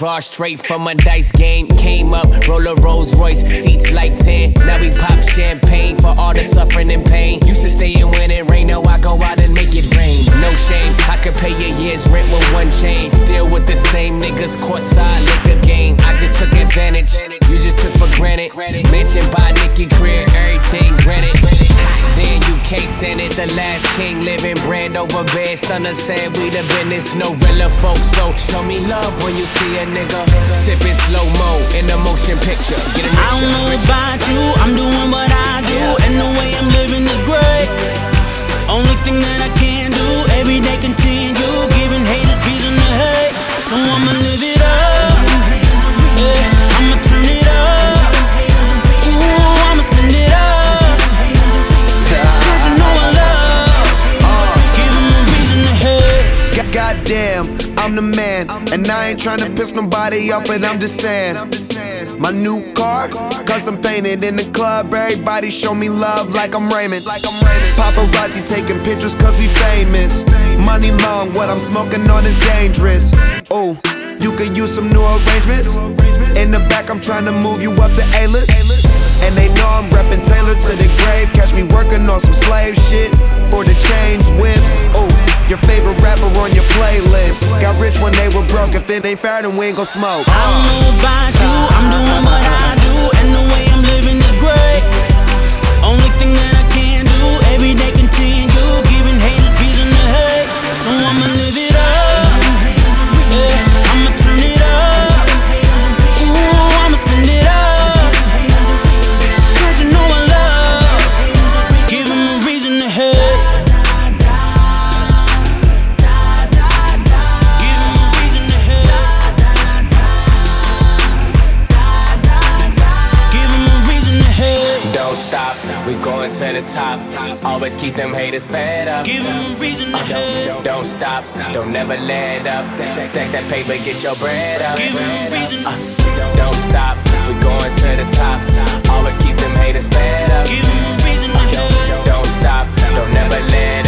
raw straight from a dice game. Came up, roll a Rolls Royce, seats like 10. Now we pop champagne for all the suffering and pain. Used to stay in when it rain, now I go out and make it rain. No shame, I could pay a year's rent with one chain. Still with the same niggas, courtside liquor game. I just took advantage, you just took for granted. Mentioned by Nicky Greer, everything granted. Then you can't stand it, the last king living brand over bed. Stunner said we the business, no real folks. So show me love when you see a nigga sipping slow-mo in a motion picture. I don't know about you, I'm doing what I do, and the way I'm living is great. Only thing that I can do, every day continue giving haters reason to hate. So I'ma live it up, yeah, I'ma turn it up. Ooh, I'ma spend it up, 'cause you know I love giving them reason to hate. Goddamn, I'm the man, and I ain't tryna piss nobody off, but I'm just saying. My new car, custom painted in the club. Everybody show me love like I'm Raymond. Paparazzi taking pictures cause we famous. Money long, what I'm smoking on is dangerous. Oh, you could use some new arrangements. In the back, I'm trying to move you up to A-list. And they know I'm reppin' Taylor to the grave. Catch me working on some slave shit for the change whips. Oh, your favorite rapper on your playlist. Got rich when they were broke. If it ain't fair, then we ain't gon' smoke. I don't know about you, I'm doing what I do, and the way I'm living is great. Only thing that I can do, every day continue giving haters reason to hate. So I'ma live it up, yeah, I'ma turn it up. Ooh, I'ma spend it up, 'cause you know I love giving them reason to hate. We going to the top. Always keep them haters fed up. Give them a reason to hate. Don't stop, don't never let up. Stack that paper, get your bread up. Give them a reason. Don't stop, we going to the top. Always keep them haters fed up. Give them a reason to hate. Don't stop, don't never let